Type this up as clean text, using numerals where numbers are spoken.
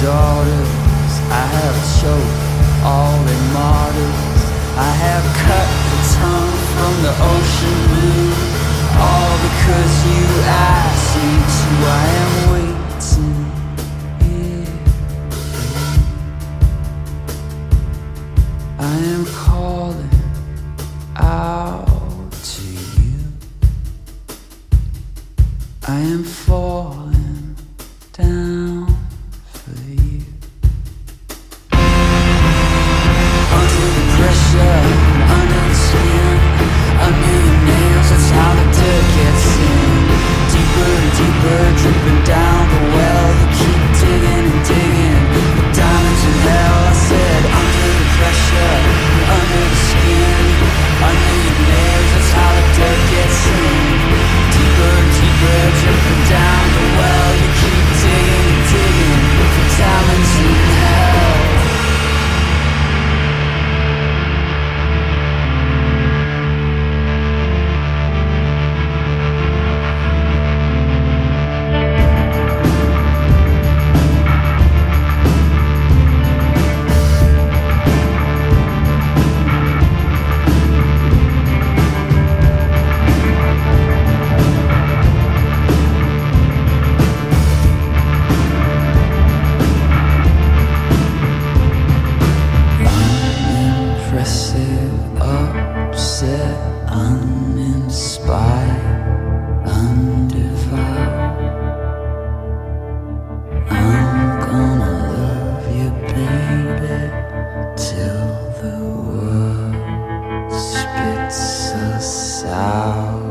daughters. I have choked all their martyrs. I have cut the tongue from the ocean blue. All because you asked me to. I am waiting here. I am calling out to you. I am falling down for you. Under the pressure, under the skin, under your nails, that's how the dirt gets in. Deeper and deeper, dripping down the well. You keep digging and digging, the diamonds in hell. I said under the pressure, under the skin, under your nails, that's how the dirt gets in. Deeper and deeper, dripping down the well. You keep digging and digging, the diamonds in hell. Upset, uninspired, undefiled. I'm gonna love you, baby, till the world spits us out.